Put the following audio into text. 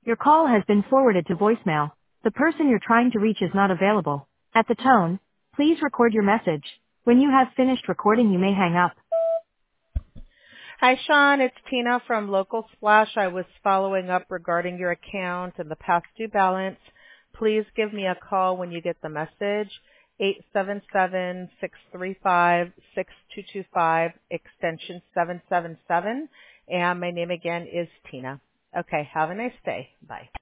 Your call has been forwarded to voicemail. The person you're trying to reach is not available. At the tone, please record your message. When you have finished recording, you may hang up. Hi, Sean. It's Tina from Local Splash. I was following up regarding your account and the past due balance. Please give me a call when you get the message. 877-635-6225, extension 777. And my name again is Tina. Okay, have a nice day. Bye.